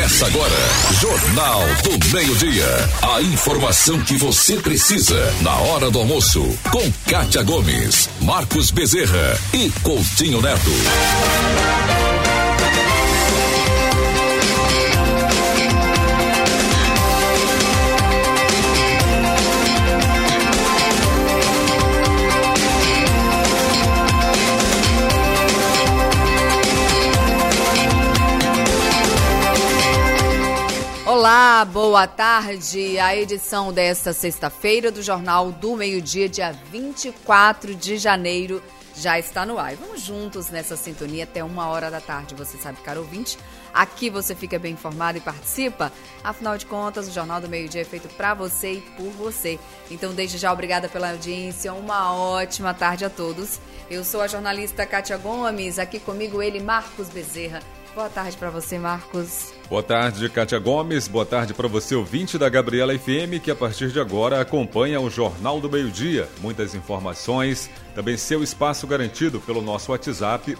Começa agora, Jornal do Meio-Dia. A informação que você precisa na hora do almoço. Com Kátia Gomes, Marcos Bezerra e Coutinho Neto. Olá, boa tarde. A edição desta sexta-feira do Jornal do Meio-Dia, dia 24 de janeiro, já está no ar. E vamos juntos nessa sintonia até 1h da tarde. Você sabe, caro ouvinte, aqui você fica bem informado e participa. Afinal de contas, o Jornal do Meio-Dia é feito para você e por você. Então, desde já, obrigada pela audiência. Uma ótima tarde a todos. Eu sou a jornalista Kátia Gomes. Aqui comigo ele, Marcos Bezerra. Boa tarde para você, Marcos. Boa tarde, Kátia Gomes. Boa tarde para você, ouvinte da Gabriela FM, que a partir de agora acompanha o Jornal do Meio-Dia. Muitas informações, também seu espaço garantido pelo nosso WhatsApp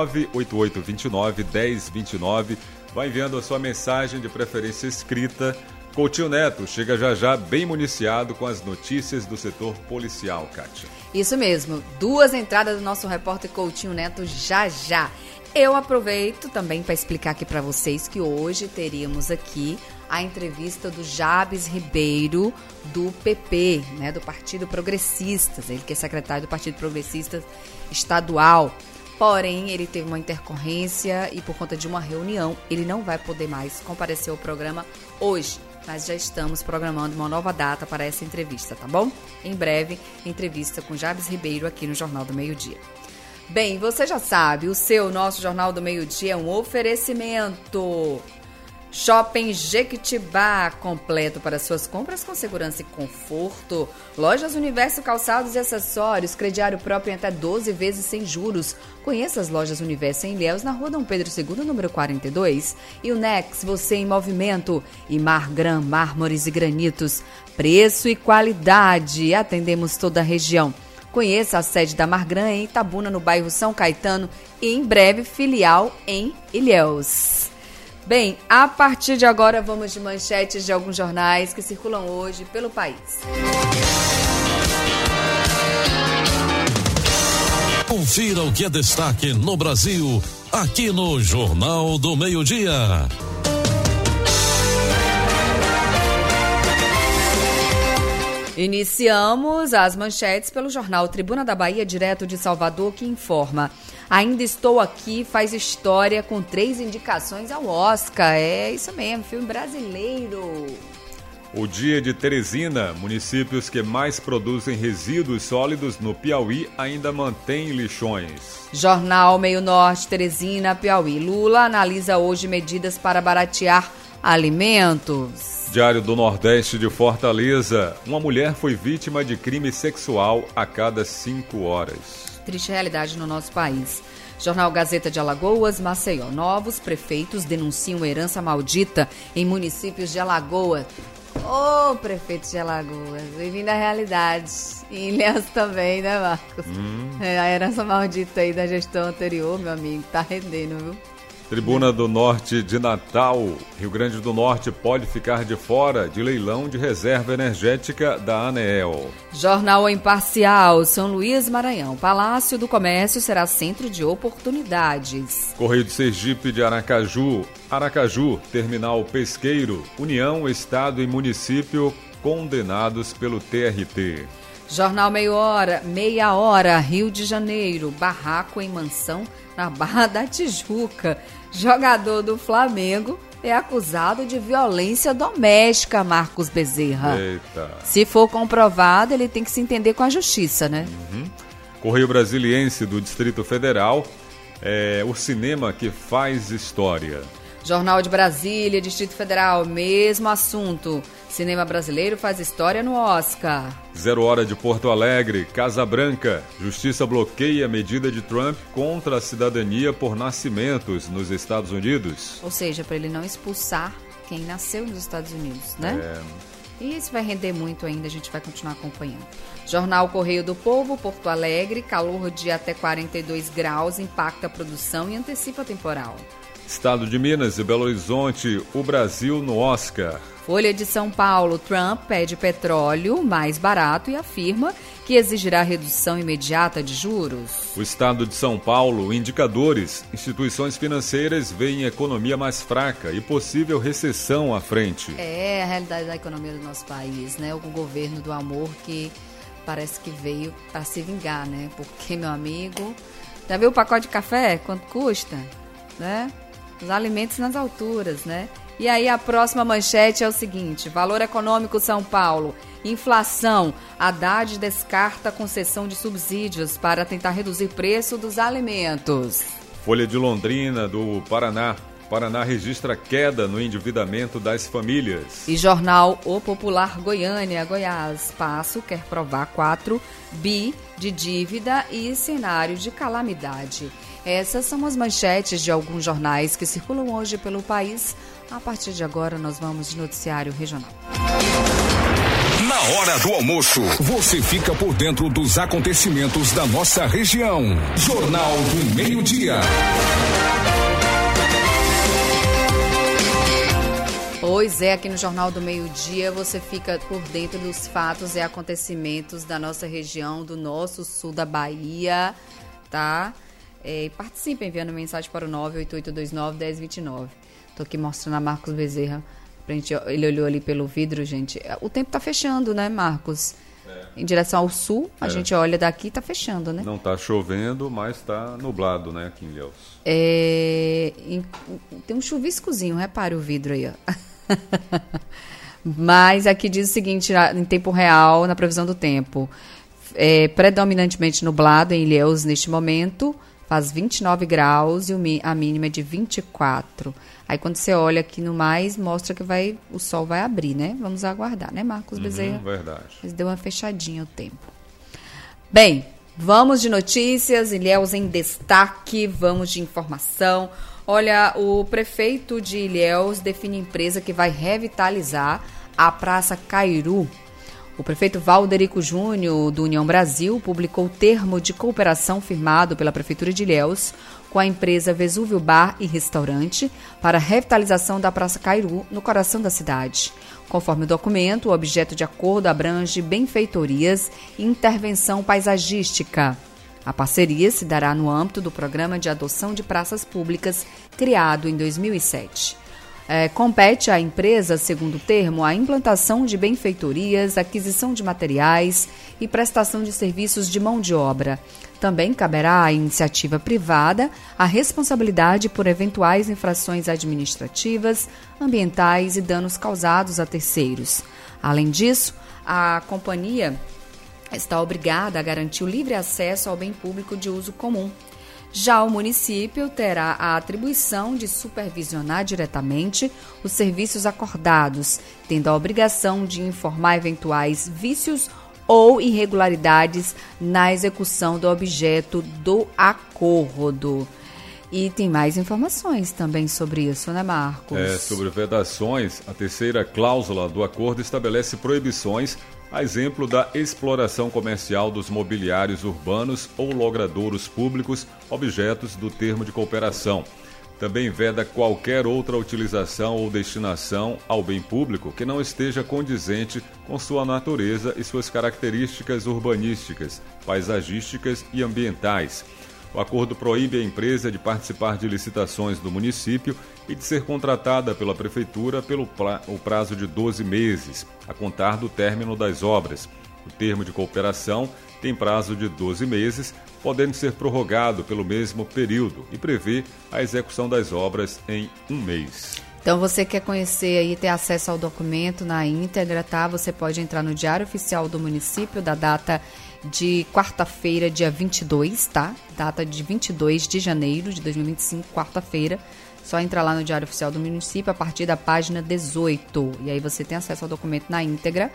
98829-1029. Vai enviando a sua mensagem de preferência escrita. Coutinho Neto chega já bem municiado com as notícias do setor policial, Kátia. Isso mesmo, 2 entradas do nosso repórter Coutinho Neto já. Eu aproveito também para explicar aqui para vocês que hoje teríamos aqui a entrevista do Jabes Ribeiro, do PP, né, do Partido Progressistas, ele que é secretário do Partido Progressistas estadual. Porém, ele teve uma intercorrência e por conta de uma reunião, ele não vai poder mais comparecer ao programa hoje. Mas já estamos programando uma nova data para essa entrevista, tá bom? Em breve, entrevista com Jabes Ribeiro aqui no Jornal do Meio-Dia. Bem, você já sabe, nosso Jornal do Meio-Dia é um oferecimento. Shopping Jequitibá, completo para suas compras com segurança e conforto. Lojas Universo Calçados e Acessórios, crediário próprio em até 12 vezes sem juros. Conheça as Lojas Universo em Ilhéus, na rua Dom Pedro II, número 42. E o Nex, você em movimento. E Margram, mármores e granitos. Preço e qualidade, atendemos toda a região. Conheça a sede da Margram em Itabuna, no bairro São Caetano, e em breve filial em Ilhéus. Bem, a partir de agora vamos de manchetes de alguns jornais que circulam hoje pelo país. Confira o que é destaque no Brasil, aqui no Jornal do Meio-Dia. Iniciamos as manchetes pelo jornal Tribuna da Bahia, direto de Salvador, que informa: Ainda Estou Aqui faz história com 3 indicações ao Oscar. É isso mesmo, filme brasileiro. O Dia de Teresina, municípios que mais produzem resíduos sólidos no Piauí ainda mantém lixões. Jornal Meio Norte, Teresina, Piauí. Lula analisa hoje medidas para baratear alimentos. Diário do Nordeste de Fortaleza. Uma mulher foi vítima de crime sexual a cada 5 horas. Triste realidade no nosso país. Jornal Gazeta de Alagoas, Maceió. Novos prefeitos denunciam herança maldita em municípios de Alagoas. Ô, prefeitos de Alagoas, bem-vindo à realidade. Em Ilhéus também, né, Marcos? A herança maldita aí da gestão anterior, meu amigo, tá rendendo, viu? Tribuna do Norte de Natal. Rio Grande do Norte pode ficar de fora de leilão de reserva energética da ANEEL. Jornal Imparcial, São Luís, Maranhão. Palácio do Comércio será centro de oportunidades. Correio de Sergipe de Aracaju. Aracaju, terminal pesqueiro. União, Estado e município condenados pelo TRT. Jornal Meia Hora, Rio de Janeiro. Barraco em mansão na Barra da Tijuca. Jogador do Flamengo é acusado de violência doméstica, Marcos Bezerra. Eita. Se for comprovado, ele tem que se entender com a justiça, né? Correio Brasiliense do Distrito Federal. O cinema que faz história. Jornal de Brasília, Distrito Federal, mesmo assunto. Cinema brasileiro faz história no Oscar. 0 Hora de Porto Alegre, Casa Branca. Justiça bloqueia a medida de Trump contra a cidadania por nascimentos nos Estados Unidos. Ou seja, para ele não expulsar quem nasceu nos Estados Unidos, né? E isso vai render muito ainda, a gente vai continuar acompanhando. Jornal Correio do Povo, Porto Alegre, calor de até 42 graus impacta a produção e antecipa temporal. Estado de Minas e Belo Horizonte, o Brasil no Oscar. Folha de São Paulo, Trump pede petróleo mais barato e afirma que exigirá redução imediata de juros. O Estado de São Paulo, indicadores, instituições financeiras veem economia mais fraca e possível recessão à frente. É a realidade da economia do nosso país, né? O governo do amor que parece que veio para se vingar, né? Porque, meu amigo, já viu o pacote de café? Quanto custa? Né? Os alimentos nas alturas, né? E aí a próxima manchete é o seguinte: valor econômico São Paulo, inflação, Haddad descarta concessão de subsídios para tentar reduzir preço dos alimentos. Folha de Londrina, do Paraná. Paraná registra queda no endividamento das famílias. E jornal O Popular Goiânia, Goiás. Passo quer provar 4 bi de dívida e cenário de calamidade. Essas são as manchetes de alguns jornais que circulam hoje pelo país. A partir de agora, nós vamos de noticiário regional. Na hora do almoço, você fica por dentro dos acontecimentos da nossa região. Jornal do Meio-Dia. Pois é, aqui no Jornal do Meio-Dia você fica por dentro dos fatos e acontecimentos da nossa região, do nosso sul da Bahia, tá? Participe enviando mensagem para o 98829-1029. Tô aqui mostrando a Marcos Bezerra. Ele olhou ali pelo vidro, gente. O tempo tá fechando, né, Marcos? Em direção ao sul, a gente olha daqui e tá fechando, né? Não tá chovendo, mas tá nublado, né, aqui em Ilhéus. Tem um chuviscozinho, repare o vidro aí, ó. Mas aqui diz o seguinte, em tempo real, na previsão do tempo. Predominantemente nublado em Ilhéus neste momento, faz 29 graus e a mínima é de 24. Aí quando você olha aqui no mais, mostra que o sol vai abrir, né? Vamos aguardar, né, Marcos Bezerra? Verdade. Mas deu uma fechadinha o tempo. Bem, vamos de notícias, Ilhéus em destaque, vamos de informação. Olha, o prefeito de Ilhéus define empresa que vai revitalizar a Praça Cairu. O prefeito Valderico Júnior, do União Brasil, publicou o termo de cooperação firmado pela Prefeitura de Ilhéus com a empresa Vesúvio Bar e Restaurante para a revitalização da Praça Cairu, no coração da cidade. Conforme o documento, o objeto de acordo abrange benfeitorias e intervenção paisagística. A parceria se dará no âmbito do Programa de Adoção de Praças Públicas, criado em 2007. Compete à empresa, segundo o termo, a implantação de benfeitorias, aquisição de materiais e prestação de serviços de mão de obra. Também caberá à iniciativa privada a responsabilidade por eventuais infrações administrativas, ambientais e danos causados a terceiros. Além disso, a companhia está obrigada a garantir o livre acesso ao bem público de uso comum. Já o município terá a atribuição de supervisionar diretamente os serviços acordados, tendo a obrigação de informar eventuais vícios ou irregularidades na execução do objeto do acordo. E tem mais informações também sobre isso, né, Marcos? Sobre vedações, a terceira cláusula do acordo estabelece proibições, a exemplo da exploração comercial dos mobiliários urbanos ou logradouros públicos, objetos do termo de cooperação. Também veda qualquer outra utilização ou destinação ao bem público que não esteja condizente com sua natureza e suas características urbanísticas, paisagísticas e ambientais. O acordo proíbe a empresa de participar de licitações do município e de ser contratada pela Prefeitura pelo prazo de 12 meses, a contar do término das obras. O termo de cooperação tem prazo de 12 meses, podendo ser prorrogado pelo mesmo período e prevê a execução das obras em 1 mês. Então, você quer conhecer e ter acesso ao documento na íntegra, tá? Você pode entrar no Diário Oficial do Município, da data de quarta-feira, dia 22, tá? Data de 22 de janeiro de 2025, quarta-feira. Só entrar lá no Diário Oficial do Município a partir da página 18. E aí você tem acesso ao documento na íntegra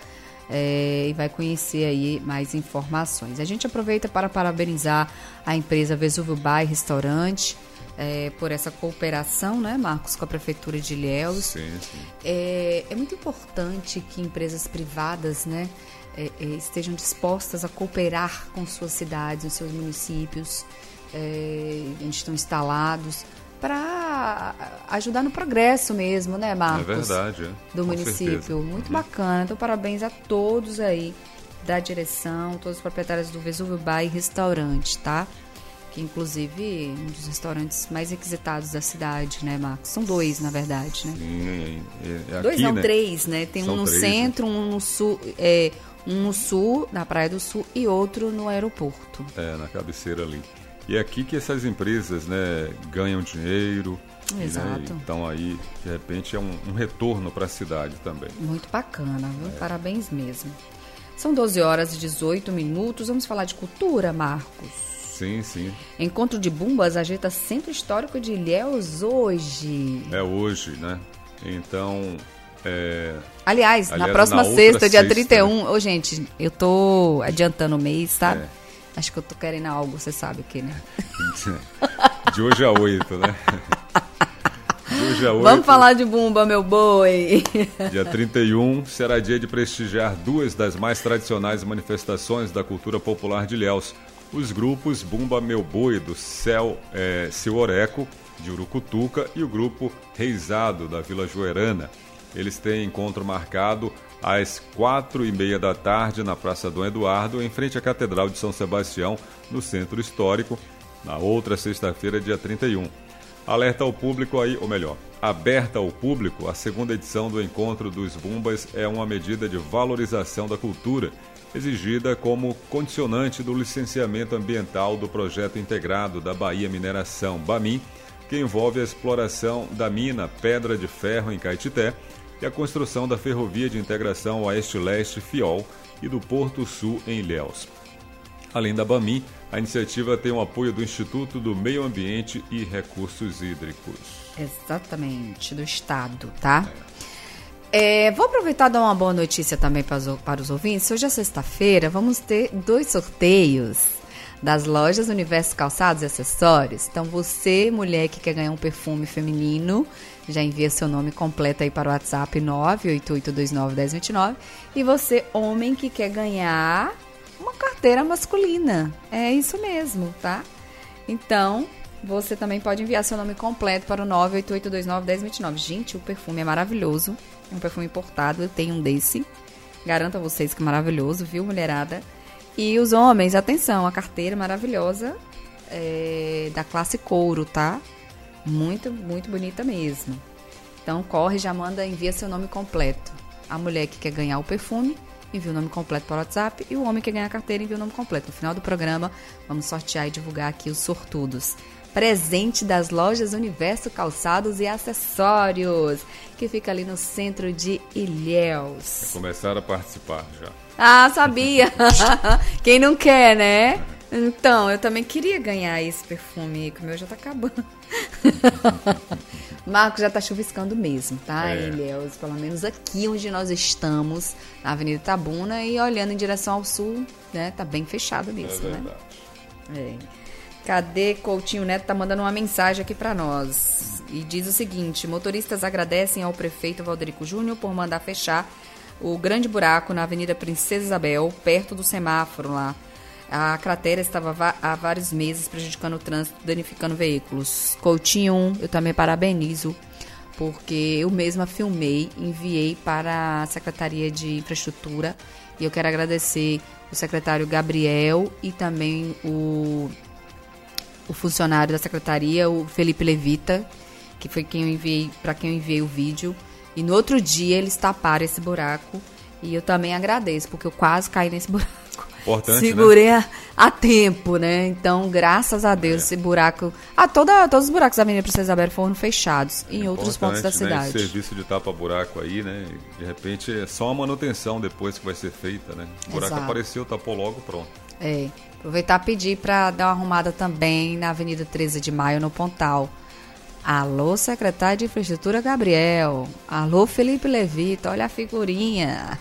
e vai conhecer aí mais informações. A gente aproveita para parabenizar a empresa Vesúvio Bar e Restaurante por essa cooperação, né, Marcos, com a Prefeitura de Ilhéus. Sim. É muito importante que empresas privadas, né, estejam dispostas a cooperar com suas cidades, os seus municípios, onde estão instalados, para ajudar no progresso mesmo, né, Marcos? É verdade, do município. certeza. Muito bacana. Então, parabéns a todos aí da direção, todos os proprietários do Vesúvio Bar e Restaurante, tá? Que, inclusive, um dos restaurantes mais requisitados da cidade, né, Marcos? São 2, na verdade, né? Sim, aqui, 2 não, né? 3, né? Tem São um no 3, centro, um no sul, um no sul, na Praia do Sul, e outro no aeroporto. Na cabeceira ali. E é aqui que essas empresas, né, ganham dinheiro. Exato. Né? Então aí, de repente, é um retorno para a cidade também. Muito bacana, viu? Parabéns mesmo. São 12h18. Vamos falar de cultura, Marcos? Sim, sim. Encontro de Bumbas agita Centro Histórico de Ilhéus hoje. É hoje, né? Então... Aliás, na próxima sexta, dia 31... Ô, gente, eu tô adiantando o mês, sabe? Acho que eu tô querendo algo, você sabe o que, né? De hoje a 8, né? De hoje a 8. Vamos falar de Bumba, meu boi. Dia 31 será dia de prestigiar 2 das mais tradicionais manifestações da cultura popular de Ilhéus. Os grupos Bumba Meu Boi, do Seu Oreco, de Urucutuca, e o grupo Reisado, da Vila Joerana. Eles têm encontro marcado às 4h30 da tarde na Praça Dom Eduardo, em frente à Catedral de São Sebastião, no Centro Histórico, na outra sexta-feira, dia 31. Alerta ao público aí, ou melhor, aberta ao público, a segunda edição do Encontro dos Bumbas é uma medida de valorização da cultura, exigida como condicionante do licenciamento ambiental do projeto integrado da Bahia Mineração, BAMIN, que envolve a exploração da mina Pedra de Ferro em Caetité e a construção da ferrovia de integração Oeste-Leste FIOL e do Porto Sul em Ilhéus. Além da BAMIN, a iniciativa tem o apoio do Instituto do Meio Ambiente e Recursos Hídricos. Exatamente, do Estado, tá? Vou aproveitar e dar uma boa notícia também para os ouvintes. Hoje é sexta-feira, vamos ter 2 sorteios das lojas Universo Calçados e Acessórios. Então, você, mulher que quer ganhar um perfume feminino, já envia seu nome completo aí para o WhatsApp 988291029. E você, homem, que quer ganhar uma carteira masculina. É isso mesmo, tá? Então, você também pode enviar seu nome completo para o 988291029. Gente, o perfume é maravilhoso. É um perfume importado, eu tenho um desse. Garanto a vocês que é maravilhoso, viu, mulherada? E os homens, atenção, a carteira maravilhosa da classe couro, tá? Muito, muito bonita mesmo. Então, corre, já manda, envia seu nome completo. A mulher que quer ganhar o perfume, envia o nome completo para o WhatsApp. E o homem que quer ganhar a carteira, envia o nome completo. No final do programa, vamos sortear e divulgar aqui os sortudos. Presente das lojas Universo Calçados e Acessórios, que fica ali no centro de Ilhéus. Começaram a participar já. Ah, sabia! Quem não quer, né? Então, eu também queria ganhar esse perfume, que o meu já tá acabando. Marcos, já tá chuviscando mesmo, tá, Ilhéus? Pelo menos aqui onde nós estamos, na Avenida Itabuna, e olhando em direção ao sul, né? Tá bem fechado mesmo, né? Cadê Coutinho Neto? Tá mandando uma mensagem aqui para nós. E diz o seguinte: motoristas agradecem ao prefeito Valderico Júnior por mandar fechar o grande buraco na Avenida Princesa Isabel, perto do semáforo lá. A cratera estava há vários meses prejudicando o trânsito, danificando veículos. Coutinho, eu também parabenizo, porque eu mesma filmei, enviei para a Secretaria de Infraestrutura, e eu quero agradecer o secretário Gabriel e também o funcionário da secretaria, o Felipe Levita, que foi para quem eu enviei o vídeo. E no outro dia eles taparam esse buraco. E eu também agradeço, porque eu quase caí nesse buraco. Importante, segurei, né? a tempo, né? Então, graças a Deus, esse buraco... todos os buracos da Avenida Princesa Isabel foram fechados em outros pontos da cidade. Esse serviço de tapa-buraco aí, né? De repente, é só uma manutenção depois que vai ser feita, né? O buraco apareceu, tapou logo, pronto. Aproveitar e pedir para dar uma arrumada também na Avenida 13 de Maio, no Pontal. Alô, secretário de Infraestrutura Gabriel. Alô, Felipe Levita, olha a figurinha.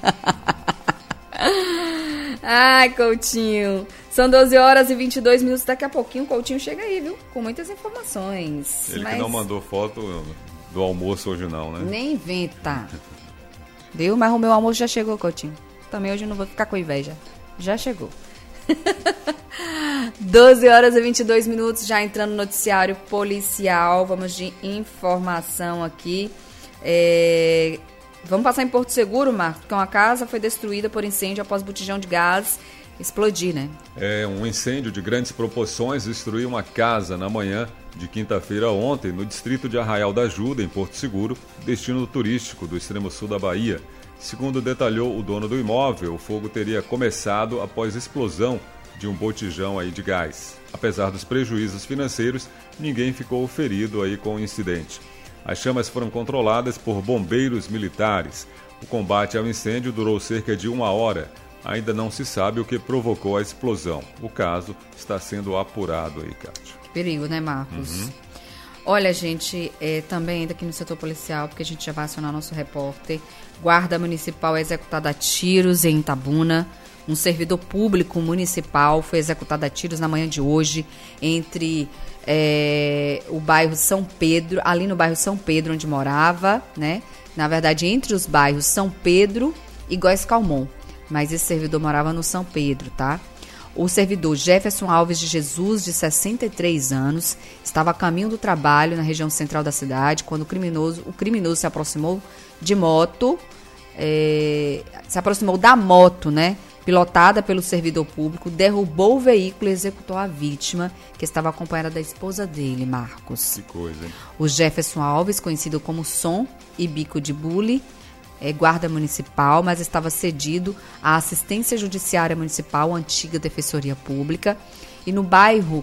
Ai, Coutinho. São 12h22. Daqui a pouquinho o Coutinho chega aí, viu? Com muitas informações. Ele que não mandou foto do almoço hoje não, né? Nem inventa. Viu? Mas o meu almoço já chegou, Coutinho. Também hoje eu não vou ficar com inveja. Já chegou. 12h22, já entrando no noticiário policial. Vamos de informação aqui. Vamos passar em Porto Seguro, Marcos, porque uma casa foi destruída por incêndio após botijão de gás explodir, né? Um incêndio de grandes proporções destruiu uma casa na manhã de quinta-feira ontem no distrito de Arraial da Ajuda, em Porto Seguro, destino turístico do extremo sul da Bahia. Segundo detalhou o dono do imóvel, o fogo teria começado após explosão de um botijão de gás. Apesar dos prejuízos financeiros, ninguém ficou ferido com o incidente. As chamas foram controladas por bombeiros militares. O combate ao incêndio durou cerca de 1 hora. Ainda não se sabe o que provocou a explosão. O caso está sendo apurado Cátia. Que perigo, né, Marcos? Olha, gente, também ainda aqui no setor policial, porque a gente já vai acionar nosso repórter. Guarda Municipal é executada a tiros em Itabuna. Um servidor público municipal foi executado a tiros na manhã de hoje entre o bairro São Pedro, ali no bairro São Pedro, onde morava, né? Na verdade, entre os bairros São Pedro e Góes Calmon. Mas esse servidor morava no São Pedro, tá? O servidor Jefferson Alves de Jesus, de 63 anos, estava a caminho do trabalho na região central da cidade, quando o criminoso se aproximou de moto, se aproximou da moto, né? Pilotada pelo servidor público, derrubou o veículo e executou a vítima, que estava acompanhada da esposa dele, Marcos. Que coisa, hein? O Jefferson Alves, conhecido como Som e Bico de Bule, guarda municipal, mas estava cedido à Assistência Judiciária Municipal, antiga Defensoria Pública, e no bairro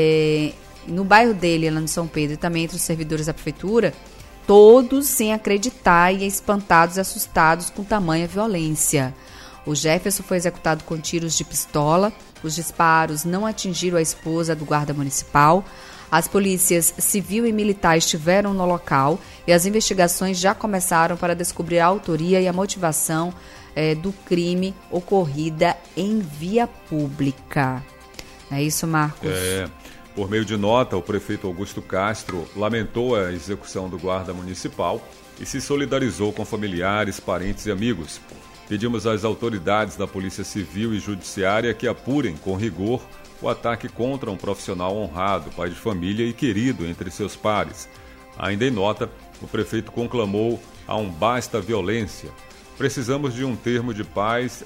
dele, lá no São Pedro, e também entre os servidores da prefeitura, todos sem acreditar e espantados e assustados com tamanha violência. O Jefferson foi executado com tiros de pistola. Os disparos não atingiram a esposa do guarda municipal. As polícias civil e militar estiveram no local e as investigações já começaram para descobrir a autoria e a motivação do crime ocorrida em via pública. É isso, Marcos? Por meio de nota, o prefeito Augusto Castro lamentou a execução do guarda municipal e se solidarizou com familiares, parentes e amigos. Pedimos às autoridades da Polícia Civil e Judiciária que apurem com rigor o ataque contra um profissional honrado, pai de família e querido entre seus pares. Ainda em nota, o prefeito conclamou a um basta violência. Precisamos de um tempo de paz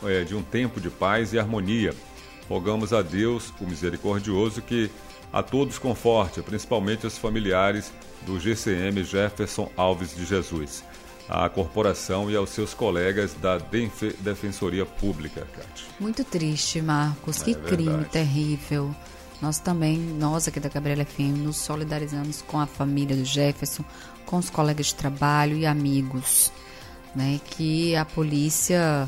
e harmonia. Rogamos a Deus, o misericordioso, que a todos conforte, principalmente os familiares do GCM Jefferson Alves de Jesus, à corporação e aos seus colegas da Defensoria Pública, Cátia. Muito triste, Marcos. Que crime terrível. Nós aqui da Gabriela FM, nos solidarizamos com a família do Jefferson, com os colegas de trabalho e amigos, né? Que a polícia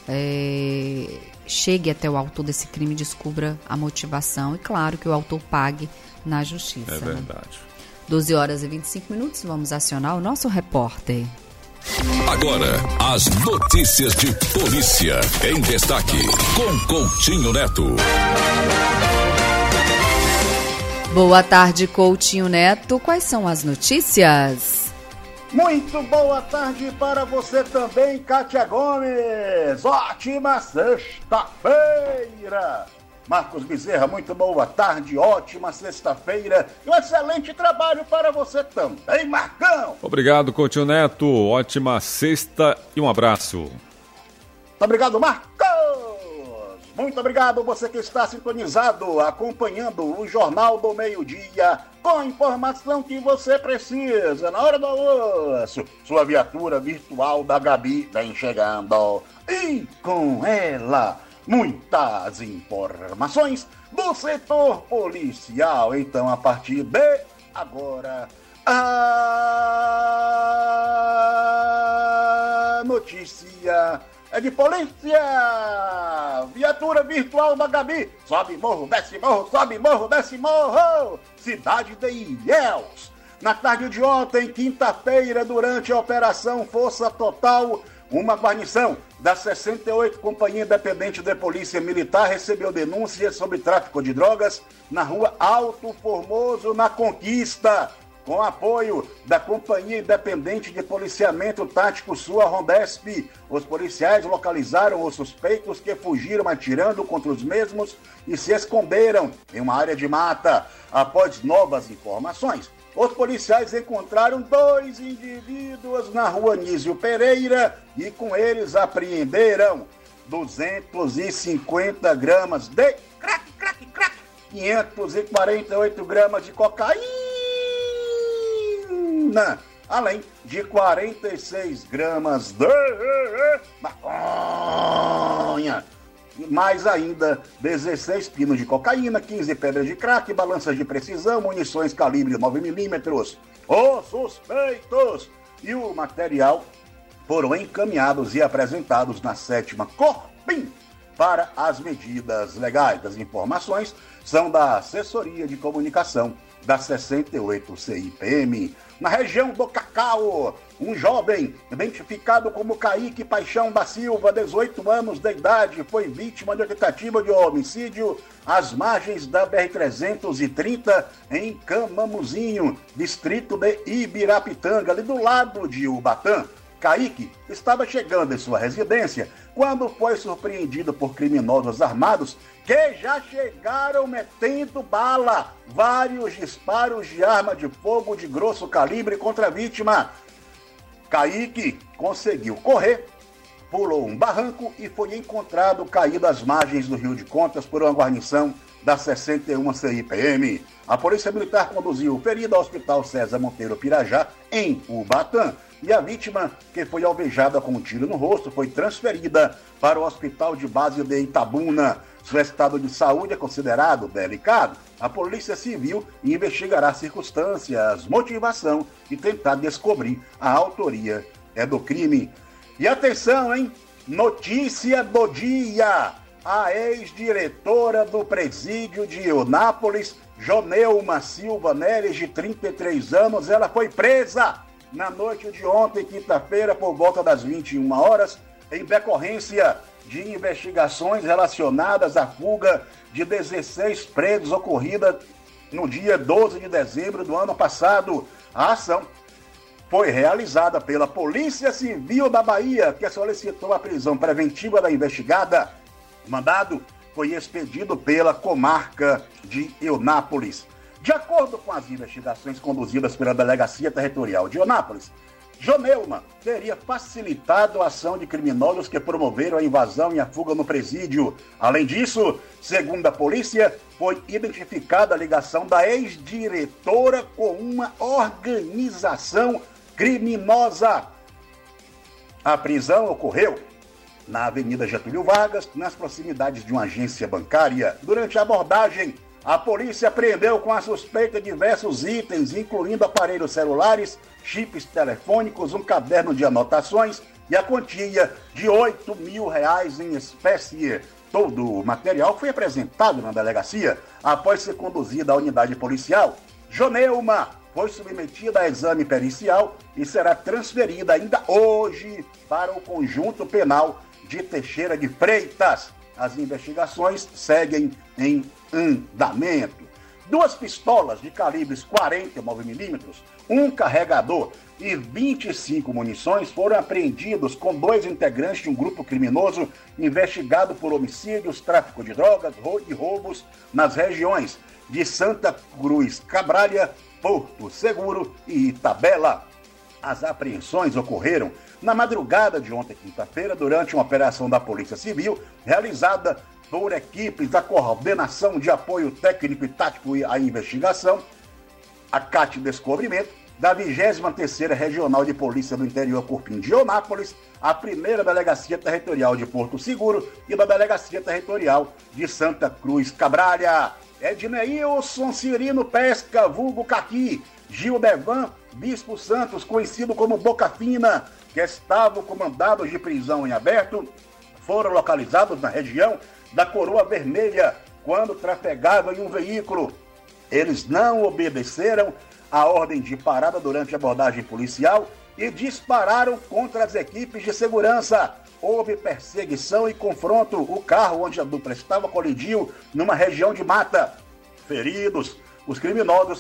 chegue até o autor desse crime, descubra a motivação e, claro, que o autor pague na justiça. É verdade. 12h25, vamos acionar o nosso repórter. Agora, as notícias de polícia em destaque, com Coutinho Neto. Boa tarde, Coutinho Neto. Quais são as notícias? Muito boa tarde para você também, Kátia Gomes. Ótima sexta-feira. Marcos Bezerra, muito boa tarde, ótima sexta-feira e um excelente trabalho para você também, Marcão. Obrigado, Coutinho Neto, ótima sexta e um abraço. Muito obrigado, Marcos. Muito obrigado você que está sintonizado, acompanhando o Jornal do Meio-Dia, com a informação que você precisa na hora do almoço. Sua viatura virtual da Gabi vem chegando e com ela muitas informações do setor policial. Então, a partir de agora, a notícia é de polícia. Viatura virtual da Gabi. Sobe morro, desce morro, sobe morro, desce morro. Cidade de Ilhéus. Na tarde de ontem, quinta-feira, durante a Operação Força Total, uma guarnição da 68 Companhia Independente de Polícia Militar recebeu denúncias sobre tráfico de drogas na rua Alto Formoso, na Conquista. Com apoio da Companhia Independente de Policiamento Tático Sul, a Rondesp, os policiais localizaram os suspeitos que fugiram atirando contra os mesmos e se esconderam em uma área de mata. Após novas informações, os policiais encontraram 2 indivíduos na rua Nísio Pereira e com eles apreenderam 250 gramas de crack, 548 gramas de cocaína, além de 46 gramas de maconha. Mais ainda, 16 pinos de cocaína, 15 pedras de crack, balanças de precisão, munições calibre 9mm. Os suspeitos e o material foram encaminhados e apresentados na 7ª Corpim para as medidas legais. As informações são da Assessoria de Comunicação da 68 CIPM. Na região do Cacau, um jovem identificado como Kaique Paixão da Silva, 18 anos de idade, foi vítima de tentativa de homicídio às margens da BR-330 em Camamuzinho, distrito de Ibirapitanga, ali do lado de Ubatã. Kaique estava chegando em sua residência quando foi surpreendido por criminosos armados que já chegaram metendo bala, vários disparos de arma de fogo de grosso calibre contra a vítima. Kaique conseguiu correr, pulou um barranco e foi encontrado caído às margens do Rio de Contas por uma guarnição da 61 CIPM. A Polícia Militar conduziu o ferido ao Hospital César Monteiro Pirajá, em Ubatã, e a vítima, que foi alvejada com um tiro no rosto, foi transferida para o Hospital de Base de Itabuna. Seu estado de saúde é considerado delicado. A Polícia Civil investigará circunstâncias, motivação e tentar descobrir a autoria do crime. E atenção, hein? Notícia do dia! A ex-diretora do presídio de Eunápolis, Joneuma Silva Neres, de 33 anos, ela foi presa na noite de ontem, quinta-feira, por volta das 21 horas, em decorrência de investigações relacionadas à fuga de 16 presos ocorrida no dia 12 de dezembro do ano passado. A ação foi realizada pela Polícia Civil da Bahia, que solicitou a prisão preventiva da investigada. O mandado foi expedido pela comarca de Eunápolis. De acordo com as investigações conduzidas pela Delegacia Territorial de Eunápolis, Joneuma teria facilitado a ação de criminosos que promoveram a invasão e a fuga no presídio. Além disso, segundo a polícia, foi identificada a ligação da ex-diretora com uma organização criminosa. A prisão ocorreu na Avenida Getúlio Vargas, nas proximidades de uma agência bancária. Durante a abordagem, a polícia apreendeu com a suspeita diversos itens, incluindo aparelhos celulares, chips telefônicos, um caderno de anotações e a quantia de R$8.000 em espécie. Todo o material foi apresentado na delegacia. Após ser conduzida à unidade policial, Joneuma foi submetida a exame pericial e será transferida ainda hoje para o Conjunto Penal de Teixeira de Freitas. As investigações seguem em andamento. 2 pistolas de calibres 49mm, um carregador e 25 munições foram apreendidos com 2 integrantes de um grupo criminoso investigado por homicídios, tráfico de drogas e roubos nas regiões de Santa Cruz Cabrália, Porto Seguro e Itabela. As apreensões ocorreram na madrugada de ontem, quinta-feira, durante uma operação da Polícia Civil realizada por equipes da Coordenação de Apoio Técnico e Tático à Investigação, a CAT Descobrimento, da 23ª Regional de Polícia do Interior Corpim de Eunápolis, a 1ª Delegacia Territorial de Porto Seguro e da Delegacia Territorial de Santa Cruz Cabrália. Edneilson Cirino Pesca, vulgo Caqui, Gildevan Bispo Santos, conhecido como Boca Fina, que estavam com mandados de prisão em aberto, foram localizados na região da Coroa Vermelha quando trafegavam em um veículo. Eles não obedeceram à ordem de parada durante a abordagem policial e dispararam contra as equipes de segurança. Houve perseguição e confronto. O carro onde a dupla estava colidiu numa região de mata. Feridos, os criminosos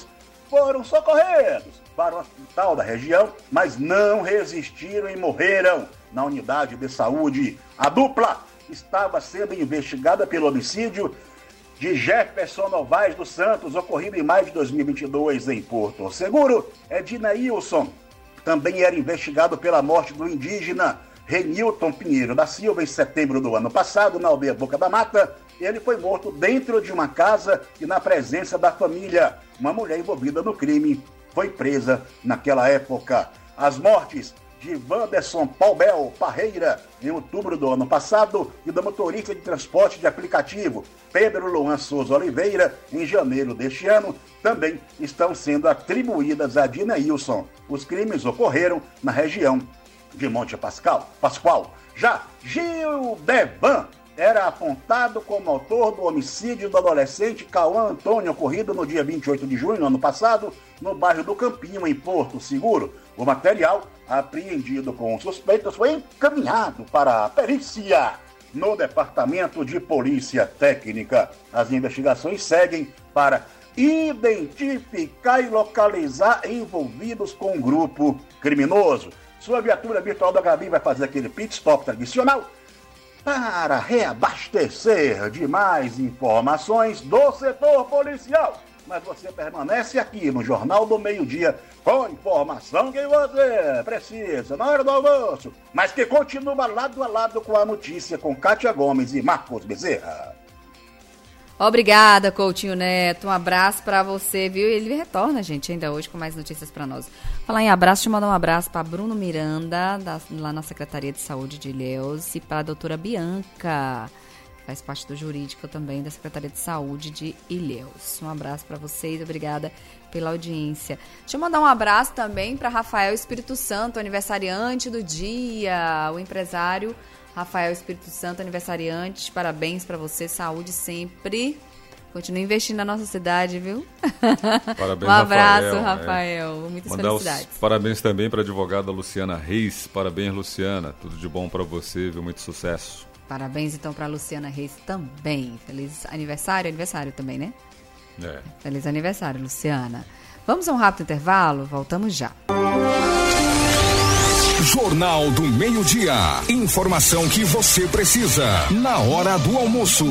foram socorridos para o hospital da região, mas não resistiram e morreram na unidade de saúde. A dupla estava sendo investigada pelo homicídio de Jefferson Novaes dos Santos, ocorrido em maio de 2022 em Porto Seguro. Ednailson também era investigado pela morte do indígena Renilton Pinheiro da Silva em setembro do ano passado, na aldeia Boca da Mata. Ele foi morto dentro de uma casa e na presença da família. Uma mulher envolvida no crime foi presa naquela época. As mortes de Wanderson Paubel Parreira, em outubro do ano passado, e do motorista de transporte de aplicativo Pedro Luan Souza Oliveira, em janeiro deste ano, também estão sendo atribuídas a Ednailson. Os crimes ocorreram na região de Monte Pascoal. Já Gildevan era apontado como autor do homicídio do adolescente Cauã Antônio, ocorrido no dia 28 de junho, no ano passado, no bairro do Campinho, em Porto Seguro. O material apreendido com os suspeitos foi encaminhado para a perícia no Departamento de Polícia Técnica. As investigações seguem para identificar e localizar envolvidos com o grupo criminoso. Sua viatura virtual da Gabi vai fazer aquele pit stop tradicional para reabastecer de mais informações do setor policial. Mas você permanece aqui no Jornal do Meio-Dia com informação que você precisa na hora do almoço, mas que continua lado a lado com a notícia com Kátia Gomes e Marcos Bezerra. Obrigada, Coutinho Neto. Um abraço pra você, viu? Ele retorna, gente, ainda hoje com mais notícias pra nós. Falar em abraço, deixa eu mandar um abraço pra Bruno Miranda, lá na Secretaria de Saúde de Ilhéus, e pra doutora Bianca, que faz parte do jurídico também da Secretaria de Saúde de Ilhéus. Um abraço pra vocês, obrigada pela audiência. Deixa eu mandar um abraço também pra Rafael Espírito Santo, aniversariante do dia, o empresário Rafael Espírito Santo, aniversariante, parabéns pra você, saúde sempre. Continue investindo na nossa cidade, viu? Parabéns, um abraço, Rafael. Muitas Mandar felicidades. Parabéns também para a advogada Luciana Reis. Parabéns, Luciana. Tudo de bom para você, viu? Muito sucesso. Parabéns, então, para Luciana Reis também. Feliz aniversário. Aniversário também, né? É. Feliz aniversário, Luciana. Vamos a um rápido intervalo? Voltamos já. Jornal do Meio-Dia. Informação que você precisa na hora do almoço.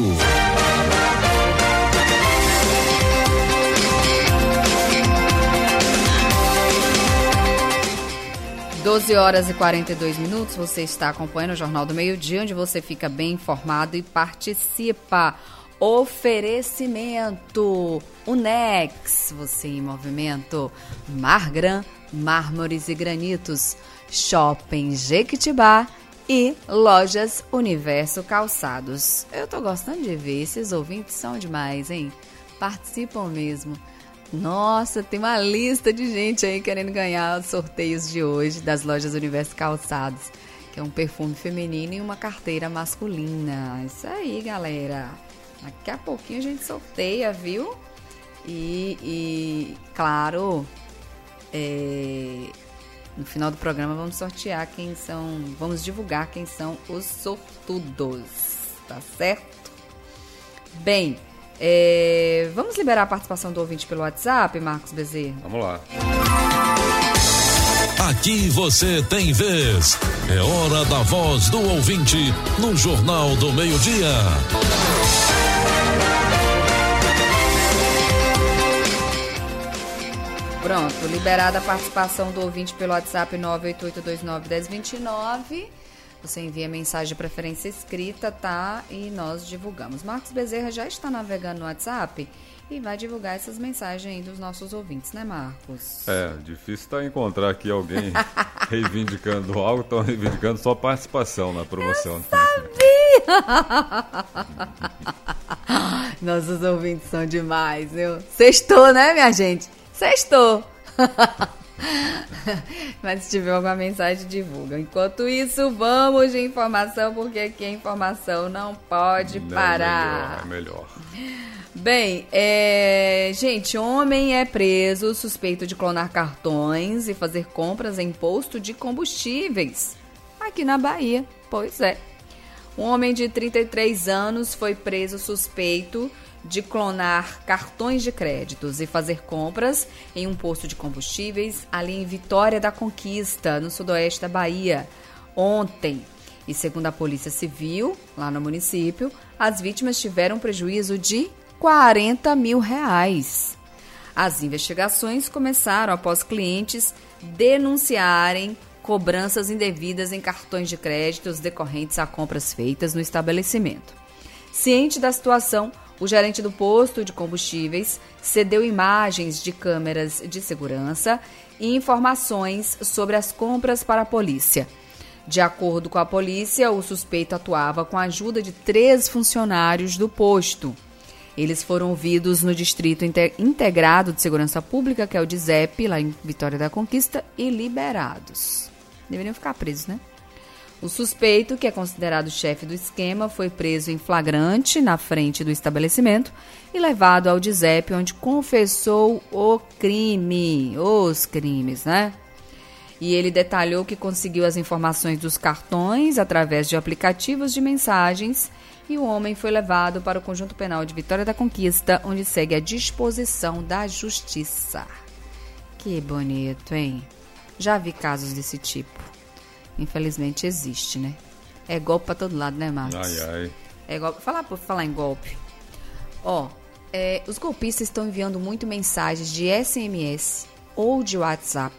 12h42, você está acompanhando o Jornal do Meio-Dia, onde você fica bem informado e participa. Oferecimento Unex, você em movimento. Margran, mármores e granitos. Shopping Jequitibá e Lojas Universo Calçados. Eu tô gostando de ver, esses ouvintes são demais, hein? Participam mesmo. Nossa, tem uma lista de gente aí querendo ganhar os sorteios de hoje das Lojas Universo Calçados, que é um perfume feminino e uma carteira masculina. Isso aí, galera. Daqui a pouquinho a gente sorteia, viu? E claro, no final do programa vamos sortear vamos divulgar quem são os sortudos, tá certo? Bem, vamos liberar a participação do ouvinte pelo WhatsApp, Marcos Bezerra? Vamos lá. Aqui você tem vez. É hora da voz do ouvinte no Jornal do Meio-Dia. Pronto, liberada a participação do ouvinte pelo WhatsApp 988291029. Você envia mensagem de preferência escrita, tá? E nós divulgamos. Marcos Bezerra já está navegando no WhatsApp e vai divulgar essas mensagens aí dos nossos ouvintes, né, Marcos? Difícil tá encontrar aqui alguém reivindicando algo, estão reivindicando só participação na promoção. Eu sabia! Nossos ouvintes são demais, viu? Sextou, né, minha gente? Sextou! Mas se tiver alguma mensagem, divulga. Enquanto isso, vamos de informação, porque aqui a informação não pode parar. É melhor. Bem, gente, homem é preso suspeito de clonar cartões e fazer compras em posto de combustíveis aqui na Bahia. Pois é. Um homem de 33 anos foi preso suspeito de clonar cartões de créditos e fazer compras em um posto de combustíveis ali em Vitória da Conquista, no sudoeste da Bahia, ontem. E segundo a Polícia Civil, lá no município, as vítimas tiveram prejuízo de R$40 mil. As investigações começaram após clientes denunciarem cobranças indevidas em cartões de créditos decorrentes a compras feitas no estabelecimento. Ciente da situação, o gerente do posto de combustíveis cedeu imagens de câmeras de segurança e informações sobre as compras para a polícia. De acordo com a polícia, o suspeito atuava com a ajuda de 3 funcionários do posto. Eles foram ouvidos no Distrito Integrado de Segurança Pública, que é o DISEP, lá em Vitória da Conquista, e liberados. Deveriam ficar presos, né? O suspeito, que é considerado chefe do esquema, foi preso em flagrante na frente do estabelecimento e levado ao DISEP, onde confessou o crime, os crimes, né? E ele detalhou que conseguiu as informações dos cartões através de aplicativos de mensagens e o homem foi levado para o Conjunto Penal de Vitória da Conquista, onde segue à disposição da Justiça. Que bonito, hein? Já vi casos desse tipo. Infelizmente existe, né? É golpe pra todo lado, né, Marcos? Ai, ai. É golpe. Falar em golpe. Os golpistas estão enviando muito mensagens de SMS ou de WhatsApp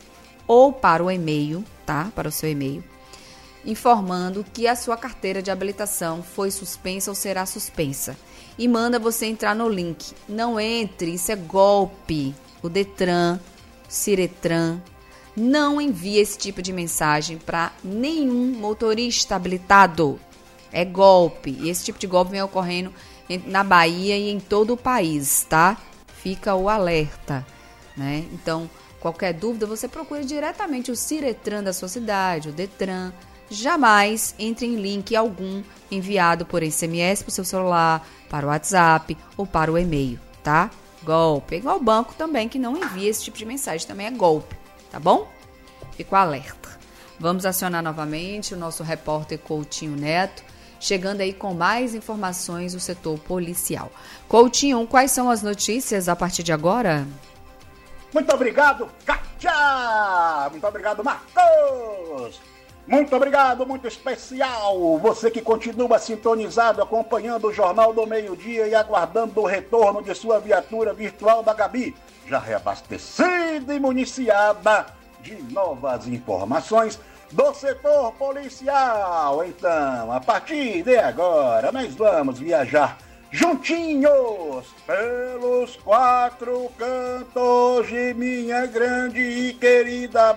ou para o e-mail, tá? Para o seu e-mail, informando que a sua carteira de habilitação foi suspensa ou será suspensa. E manda você entrar no link. Não entre, isso é golpe. O Detran, Ciretran, não envia esse tipo de mensagem para nenhum motorista habilitado. É golpe. E esse tipo de golpe vem ocorrendo na Bahia e em todo o país, tá? Fica o alerta, né? Então, qualquer dúvida, você procura diretamente o Ciretran da sua cidade, o Detran. Jamais entre em link algum enviado por SMS para o seu celular, para o WhatsApp ou para o e-mail, tá? Golpe. É igual o banco também, que não envia esse tipo de mensagem, também é golpe. Tá bom? Fico alerta. Vamos acionar novamente o nosso repórter Coutinho Neto, chegando aí com mais informações do setor policial. Coutinho, quais são as notícias a partir de agora? Muito obrigado, Kátia! Muito obrigado, Marcos! Muito obrigado, muito especial! Você que continua sintonizado, acompanhando o Jornal do Meio-Dia e aguardando o retorno de sua viatura virtual da Gabi, já reabastecida e municiada de novas informações do setor policial. Então, a partir de agora, nós vamos viajar juntinhos pelos 4 cantos de minha grande e querida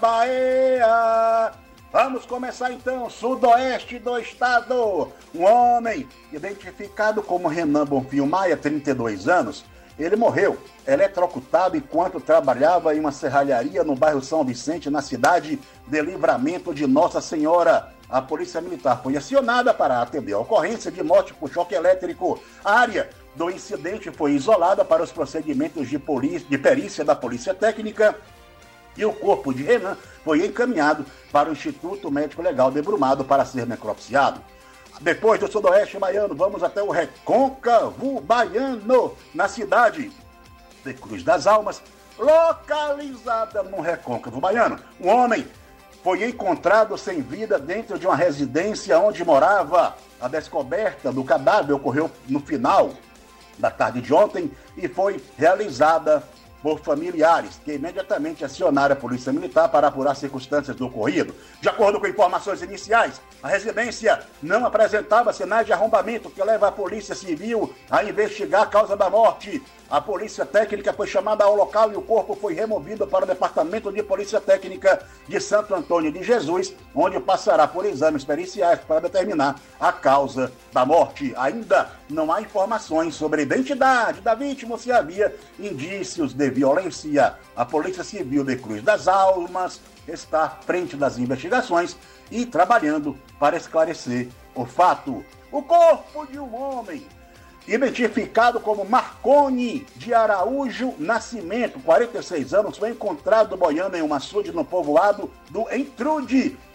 Bahia. Vamos começar então, sudoeste do estado. Um homem identificado como Renan Bonfim Maia, 32 anos, ele morreu eletrocutado enquanto trabalhava em uma serralharia no bairro São Vicente, na cidade de Livramento de Nossa Senhora. A Polícia Militar foi acionada para atender a ocorrência de morte por choque elétrico. A área do incidente foi isolada para os procedimentos de perícia da Polícia Técnica e o corpo de Renan foi encaminhado para o Instituto Médico Legal de Brumado para ser necropsiado. Depois do sudoeste baiano, vamos até o Recôncavo Baiano, na cidade de Cruz das Almas, localizada no Recôncavo Baiano. Um homem foi encontrado sem vida dentro de uma residência onde morava. A descoberta do cadáver ocorreu no final da tarde de ontem e foi realizada por familiares, que imediatamente acionaram a Polícia Militar para apurar as circunstâncias do ocorrido. De acordo com informações iniciais, a residência não apresentava sinais de arrombamento, que leva a Polícia Civil a investigar a causa da morte. A Polícia Técnica foi chamada ao local e o corpo foi removido para o Departamento de Polícia Técnica de Santo Antônio de Jesus, onde passará por exames periciais para determinar a causa da morte. Ainda não há informações sobre a identidade da vítima ou se havia indícios de violência. A Polícia Civil de Cruz das Almas está à frente das investigações e trabalhando para esclarecer o fato. O corpo de um homem identificado como Marconi de Araújo Nascimento, 46 anos, foi encontrado boiando em um açude no povoado do Entrude,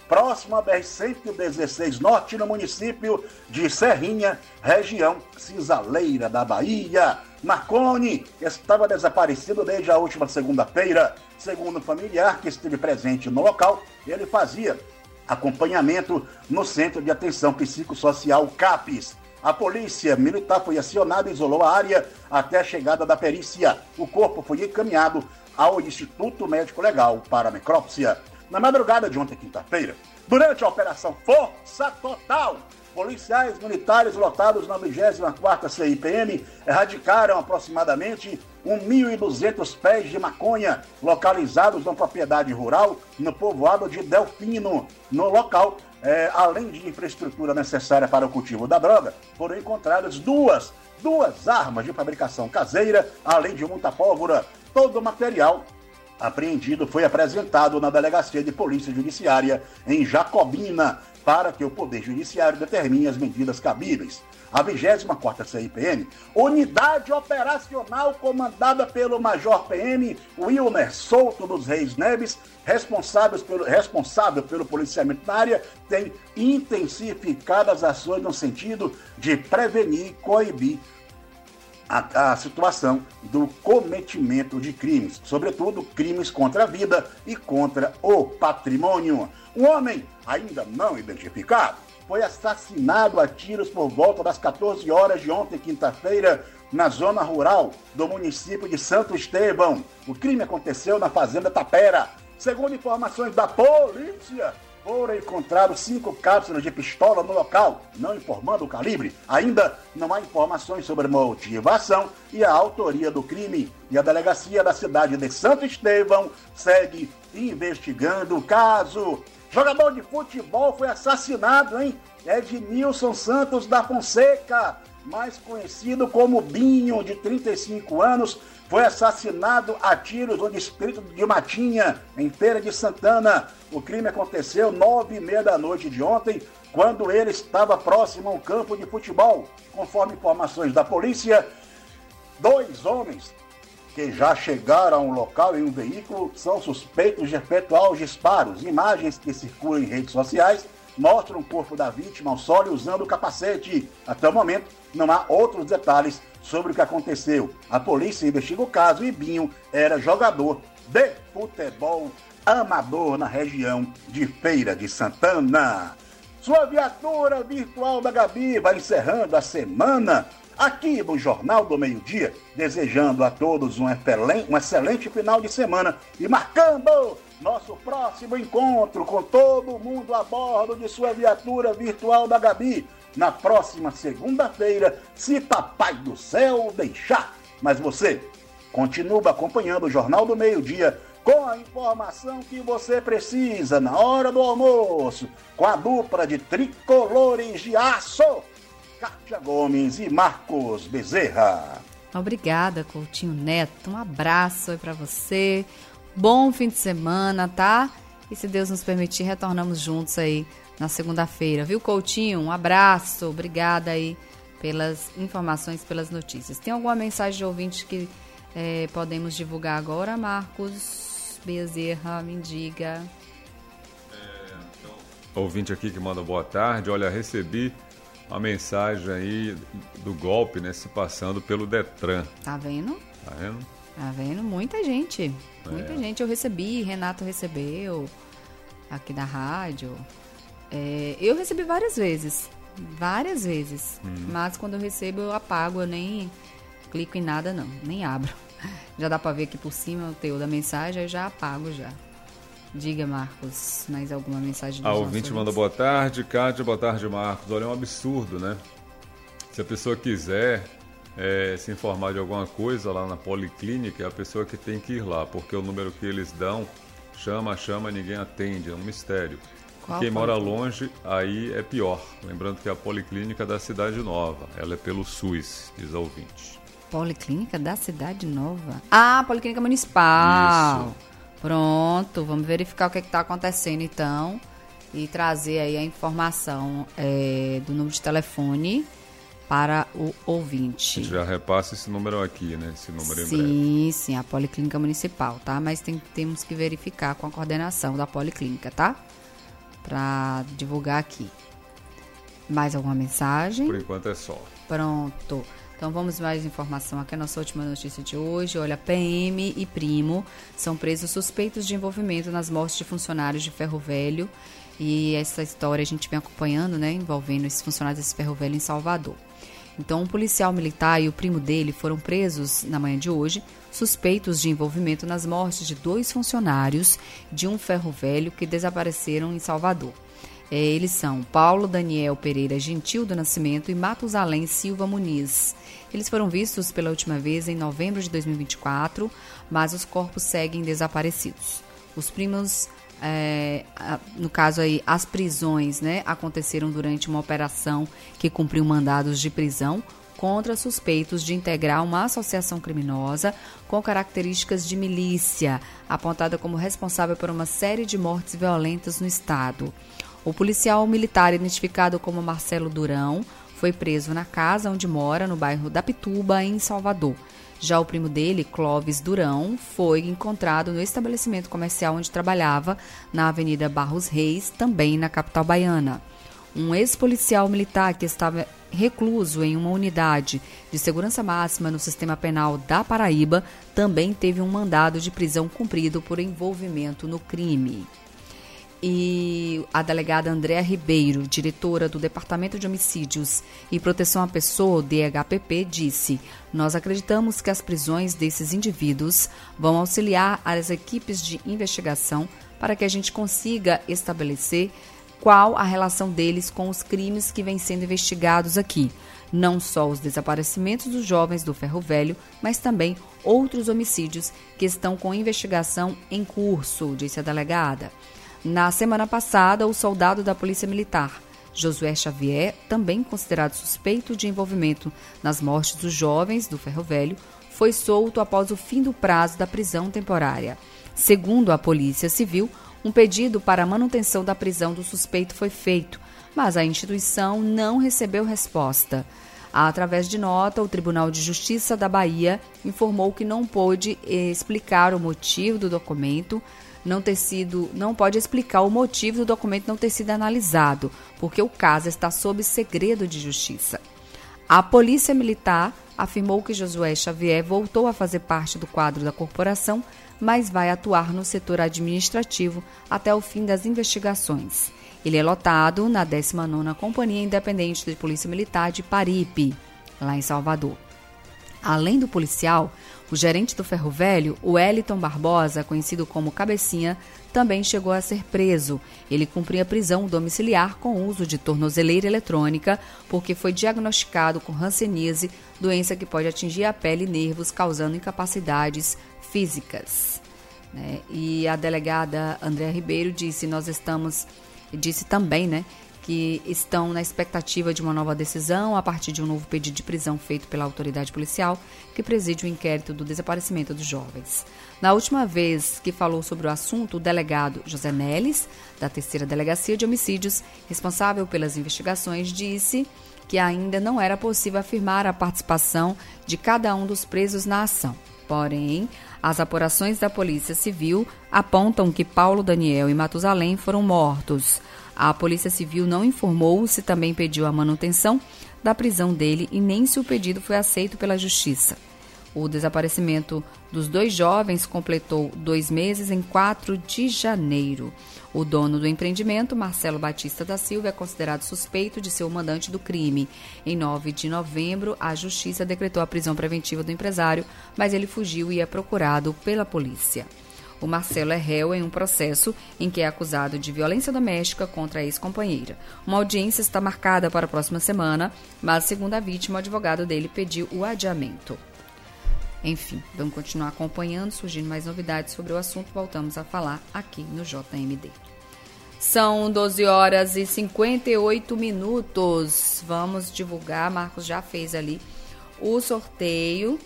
próximo à BR-116 Norte, no município de Serrinha, região cisaleira da Bahia. Marconi estava desaparecido desde a última segunda-feira. Segundo o familiar que esteve presente no local, ele fazia acompanhamento no Centro de Atenção Psicossocial CAPES. A polícia militar foi acionada e isolou a área até a chegada da perícia. O corpo foi encaminhado ao Instituto Médico Legal para a necrópsia. Na madrugada de ontem, quinta-feira, durante a Operação Força Total, policiais militares lotados na 24ª CIPM erradicaram aproximadamente 1.200 pés de maconha localizados na propriedade rural no povoado de Delfino. No local, além de infraestrutura necessária para o cultivo da droga, foram encontradas duas armas de fabricação caseira, além de muita pólvora. Todo o material apreendido foi apresentado na Delegacia de Polícia Judiciária em Jacobina, para que o Poder Judiciário determine as medidas cabíveis. A 24ª CIPM, unidade operacional comandada pelo Major PM Wilmer Souto dos Reis Neves, responsável pelo policiamento na área, tem intensificado as ações no sentido de prevenir e coibir a situação do cometimento de crimes, sobretudo crimes contra a vida e contra o patrimônio. Um homem ainda não identificado foi assassinado a tiros por volta das 14 horas de ontem, quinta-feira, na zona rural do município de Santo Estevão. O crime aconteceu na fazenda Tapera. Segundo informações da polícia, foram encontrados 5 cápsulas de pistola no local, não informando o calibre. Ainda não há informações sobre a motivação e a autoria do crime. E a delegacia da cidade de Santo Estevão segue investigando o caso. Jogador de futebol foi assassinado, hein? Ednilson Santos da Fonseca, mais conhecido como Binho, de 35 anos, foi assassinado a tiros no distrito de Matinha, em Feira de Santana. O crime aconteceu 9h30 da noite de ontem, quando ele estava próximo a um campo de futebol. Conforme informações da polícia, 2 homens que já chegaram ao local em um veículo são suspeitos de efetuar os disparos. Imagens que circulam em redes sociais mostram o corpo da vítima ao solo usando o capacete. Até o momento, não há outros detalhes sobre o que aconteceu. A polícia investiga o caso e Binho era jogador de futebol amador na região de Feira de Santana. Sua viatura virtual da Gabi vai encerrando a semana aqui no Jornal do Meio-Dia, desejando a todos um excelente final de semana e marcando nosso próximo encontro com todo mundo a bordo de sua viatura virtual da Gabi na próxima segunda-feira, se Papai do Céu deixar. Mas você continua acompanhando o Jornal do Meio-Dia com a informação que você precisa na hora do almoço, com a dupla de tricolores de aço, Kátia Gomes e Marcos Bezerra. Obrigada, Coutinho Neto. Um abraço aí pra você. Bom fim de semana, tá? E se Deus nos permitir, retornamos juntos aí na segunda-feira, viu, Coutinho? Um abraço. Obrigada aí pelas informações, pelas notícias. Tem alguma mensagem de ouvinte que podemos divulgar agora, Marcos Bezerra? Me diga. Ouvinte aqui que manda boa tarde. Olha, recebi uma mensagem aí do golpe, né, se passando pelo Detran. Tá vendo? Tá vendo? Tá vendo? Muita gente. Muita gente. Eu recebi, Renato recebeu aqui da rádio. Eu recebi várias vezes. Mas quando eu recebo, eu apago, eu nem clico em nada, não. Nem abro. Já dá pra ver aqui por cima o teu da mensagem, eu já apago já. Diga, Marcos, mais alguma mensagem dos nossos ouvinte manda boa tarde, Kátia, boa tarde, Marcos. Olha, é um absurdo, né? Se a pessoa quiser se informar de alguma coisa lá na policlínica, é a pessoa que tem que ir lá, porque o número que eles dão, chama, ninguém atende, é um mistério. Quem mora longe, aí é pior. Lembrando que é a Policlínica da Cidade Nova, ela é pelo SUS, diz a ouvinte. Policlínica da Cidade Nova? Ah, Policlínica Municipal. Isso. Pronto, vamos verificar o que está acontecendo então e trazer aí a informação do número de telefone para o ouvinte. A gente já repassa esse número aqui, né? Esse número em breve. Sim, a Policlínica Municipal, tá? Mas temos que verificar com a coordenação da Policlínica, tá? para divulgar aqui. Mais alguma mensagem? Por enquanto é só. Pronto. Então vamos mais informação aqui. A nossa última notícia de hoje. Olha, PM e primo são presos suspeitos de envolvimento nas mortes de funcionários de Ferro Velho. E essa história a gente vem acompanhando, né? Envolvendo esses funcionários desse Ferro Velho em Salvador. Então, um policial militar e o primo dele foram presos na manhã de hoje, suspeitos de envolvimento nas mortes de 2 funcionários de um Ferro Velho que desapareceram em Salvador. Eles são Paulo Daniel Pereira Gentil do Nascimento e Matusalém Silva Muniz. Eles foram vistos pela última vez em novembro de 2024, mas os corpos seguem desaparecidos. Os primos, no caso aí, as prisões, né, aconteceram durante uma operação que cumpriu mandados de prisão contra suspeitos de integrar uma associação criminosa com características de milícia, apontada como responsável por uma série de mortes violentas no estado. O policial militar, identificado como Marcelo Durão, foi preso na casa onde mora, no bairro da Pituba, em Salvador. Já o primo dele, Clóvis Durão, foi encontrado no estabelecimento comercial onde trabalhava, na Avenida Barros Reis, também na capital baiana. Um ex-policial militar que estava recluso em uma unidade de segurança máxima no sistema penal da Paraíba também teve um mandado de prisão cumprido por envolvimento no crime. E a delegada Andréa Ribeiro, diretora do Departamento de Homicídios e Proteção à Pessoa, DHPP, disse: "Nós acreditamos que as prisões desses indivíduos vão auxiliar as equipes de investigação para que a gente consiga estabelecer qual a relação deles com os crimes que vêm sendo investigados aqui. Não só os desaparecimentos dos jovens do Ferro Velho, mas também outros homicídios que estão com investigação em curso", disse a delegada. Na semana passada, o soldado da Polícia Militar, Josué Xavier, também considerado suspeito de envolvimento nas mortes dos jovens do Ferro Velho, foi solto após o fim do prazo da prisão temporária. Segundo a Polícia Civil, um pedido para a manutenção da prisão do suspeito foi feito, mas a instituição não recebeu resposta. Através de nota, o Tribunal de Justiça da Bahia informou que não pôde explicar o motivo do documento não pode explicar o motivo do documento não ter sido analisado, porque o caso está sob segredo de justiça. A Polícia Militar afirmou que Josué Xavier voltou a fazer parte do quadro da corporação, mas vai atuar no setor administrativo até o fim das investigações. Ele é lotado na 19ª Companhia Independente de Polícia Militar de Paripe, lá em Salvador. Além do policial, o gerente do Ferro Velho, o Wellington Barbosa, conhecido como Cabecinha, também chegou a ser preso. Ele cumpria prisão domiciliar com uso de tornozeleira eletrônica porque foi diagnosticado com hanseníase, doença que pode atingir a pele e nervos, causando incapacidades físicas. E a delegada Andréa Ribeiro disse também, que estão na expectativa de uma nova decisão a partir de um novo pedido de prisão feito pela autoridade policial que preside o inquérito do desaparecimento dos jovens. Na última vez que falou sobre o assunto, o delegado José Neles, da 3ª Delegacia de Homicídios, responsável pelas investigações, disse que ainda não era possível afirmar a participação de cada um dos presos na ação. Porém, as apurações da Polícia Civil apontam que Paulo Daniel e Matusalém foram mortos. A Polícia Civil não informou se também pediu a manutenção da prisão dele e nem se o pedido foi aceito pela Justiça. O desaparecimento dos 2 jovens completou 2 meses em 4 de janeiro. O dono do empreendimento, Marcelo Batista da Silva, é considerado suspeito de ser o mandante do crime. Em 9 de novembro, a Justiça decretou a prisão preventiva do empresário, mas ele fugiu e é procurado pela polícia. O Marcelo é réu em um processo em que é acusado de violência doméstica contra a ex-companheira. Uma audiência está marcada para a próxima semana, mas, segundo a vítima, o advogado dele pediu o adiamento. Enfim, vamos continuar acompanhando, surgindo mais novidades sobre o assunto. Voltamos a falar aqui no JMD. São 12 horas e 58 minutos. Vamos divulgar, Marcos já fez ali o sorteio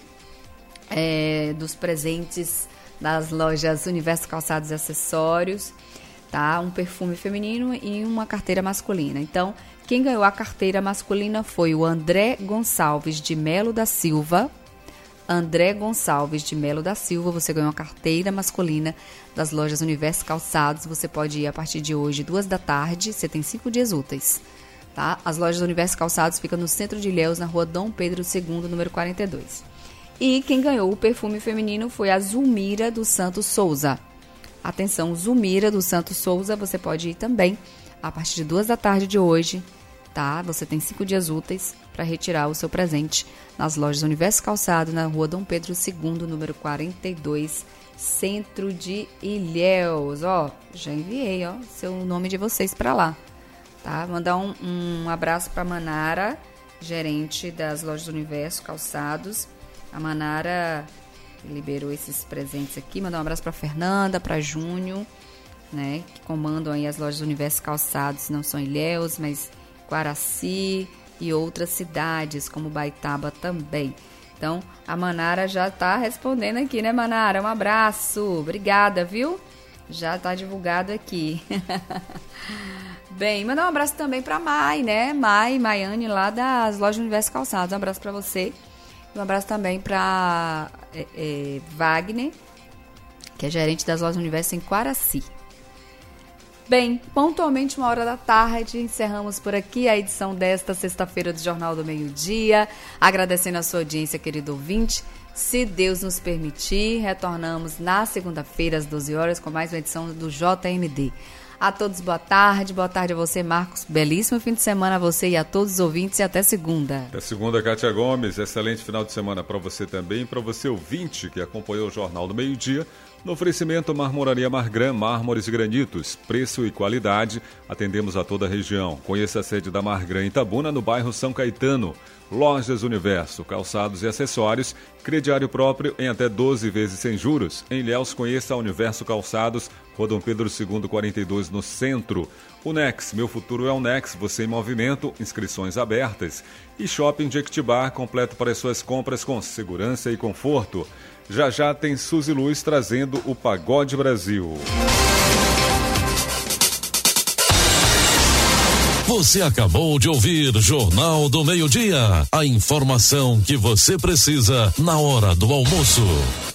dos presentes das lojas Universo Calçados e Acessórios, tá? Um perfume feminino e uma carteira masculina. Então, quem ganhou a carteira masculina foi o André Gonçalves de Melo da Silva, André Gonçalves de Melo da Silva, você ganhou uma carteira masculina das lojas Universo Calçados. Você pode ir a partir de hoje, 14h, você tem 5 dias úteis. Tá? As lojas Universo Calçados ficam no centro de Ilhéus, na rua Dom Pedro II, número 42. E quem ganhou o perfume feminino foi a Zulmira dos Santos Souza. Atenção, Zulmira dos Santos Souza, você pode ir também a partir de 14h de hoje. Tá? Você tem 5 dias úteis para retirar o seu presente nas lojas Universo Calçado, na rua Dom Pedro II, número 42, centro de Ilhéus. Ó, já enviei, ó, seu nome de vocês para lá. Tá? Mandar um abraço para Manara, gerente das lojas Universo Calçados. A Manara liberou esses presentes aqui. Mandar um abraço para Fernanda, para Júnior, né, que comandam aí as lojas Universo Calçados. Não são Ilhéus, mas Guaraci e outras cidades, como Baitaba também. Então, a Manara já está respondendo aqui, né, Manara? Um abraço, obrigada, viu? Já está divulgado aqui. Bem, mandar um abraço também para Mai, né? Maiane, lá das lojas Universo Calçados. Um abraço para você. E um abraço também para Wagner, que é gerente das lojas Universo em Guaraci. Bem, pontualmente 13h, encerramos por aqui a edição desta sexta-feira do Jornal do Meio-Dia. Agradecendo a sua audiência, querido ouvinte. Se Deus nos permitir, retornamos na segunda-feira às 12h com mais uma edição do JMD. A todos, boa tarde a você, Marcos. Belíssimo fim de semana a você e a todos os ouvintes e até segunda. Até segunda, Kátia Gomes. Excelente final de semana para você também, para você ouvinte que acompanhou o Jornal do Meio-Dia. No oferecimento Marmoraria Margran, mármores e granitos, preço e qualidade, atendemos a toda a região. Conheça a sede da Margran em Itabuna, no bairro São Caetano. Lojas Universo, calçados e acessórios, crediário próprio em até 12 vezes sem juros. Em Ilhéus, conheça a Universo Calçados, Rua Dom Pedro II, 42, no centro. O Nex, meu futuro é o Nex, você em movimento, inscrições abertas. E Shopping Jequitibá, completo para as suas compras com segurança e conforto. Já já tem Suzy Luz trazendo o Pagode Brasil. Você acabou de ouvir Jornal do Meio-Dia. A informação que você precisa na hora do almoço.